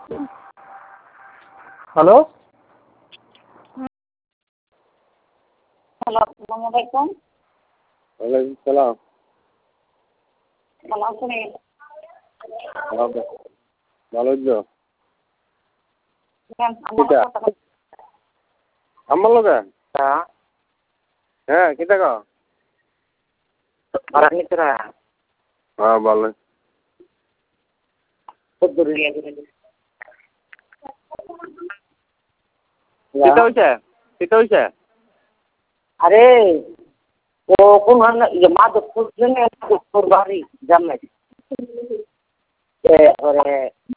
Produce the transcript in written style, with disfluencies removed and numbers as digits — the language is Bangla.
হ্যালো হ্যালো, আসসালামু আলাইকুম। ওয়ালাইকুম সালাম। ভালো আছেন? ভালো আছো? আমার কিটা কথা আমার লগে? হ্যাঁ কিটা কও? ভাড়া নিতরা হ্যাঁ ভালো। কদ্দুর লিয়া দিলেন। কিটা হইছে? আরে ও কোন মাদকপুর জন্য বাড়ি জামাই। ওরে